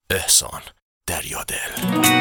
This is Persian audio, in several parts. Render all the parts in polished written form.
احسان دریادل.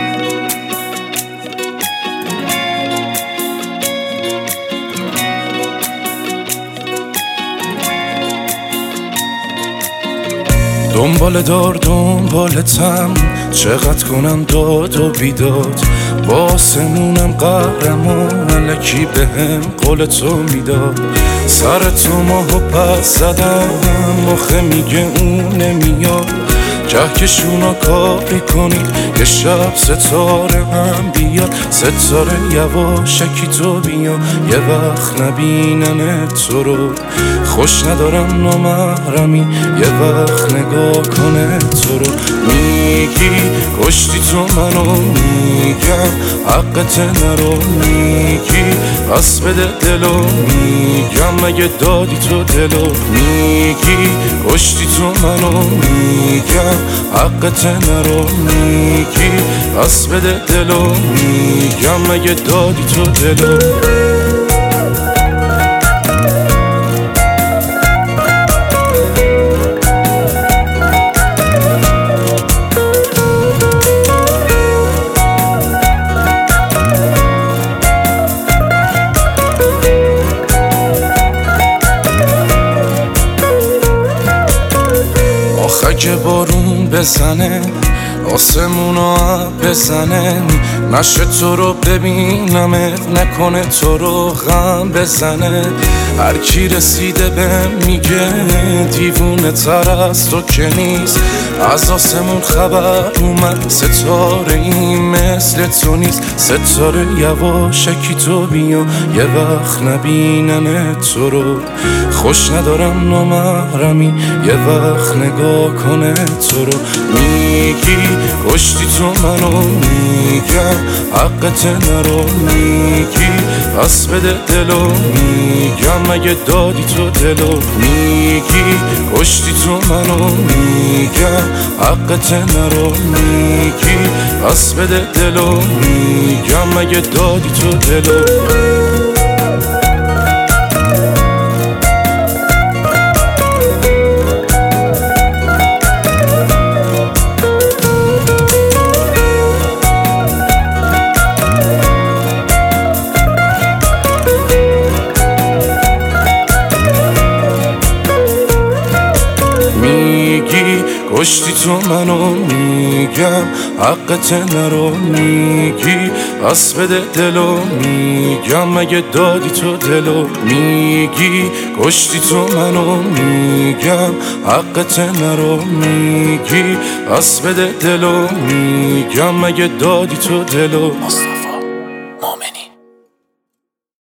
دنبالتم چقدر کنم داد و بیداد، با آسمونم قهرم و الکی بهم قول تو میداد. سر تو ماهو پس زدم، مخه میگه اون نمیاد. کهکشونا کاری کنید یه شب ستاره هم بیاد. ستاره یواشکی تو بیا، یه وقت نبینم تو رو. خوش ندارم نامحرمی، یه وقت نگاه کنه تو رو. میگی کشتی تو منو، میگم حقت نرو. میگی پس بده دلو، میگم مگه دادی تو دلو. میگی کشتی تو منو، میگم حقت نرو. میگی پس بده دلو، میگم مگه دادی تو دلو. که بارون بزنه، آسمونا بزنه، نشه تو رو ببینمت، نکنه تو رو غم بزنه. هر کی رسیده بهم میگه دیوونه تر از تو که نیست. از آسمون خبر اومد ستاره این مثل تو نیست. ستاره یواشکی تو بیا، یه وقت نبینم تو رو. خوش ندارم نامحرمی، یه وقت نگاه کنه تو رو. میگی کشتی تو منو، میگم حقت نرو. میگی پس بده دلو، میگم مگه دادی تو دلو. میگی کشتی تو منو، میگم حقت نرو. میگی پس بده دلو، میگم مگه دادی تو دلو. میگی کشتی تو منو، میگم حقت نرو. میگی پس بده دلو، میگم مگه دادی تو دلو. میگی کشتی تو منو، میگم حقت نرو. میگی پس بده دلو، میگم مگه دادی تو دلو.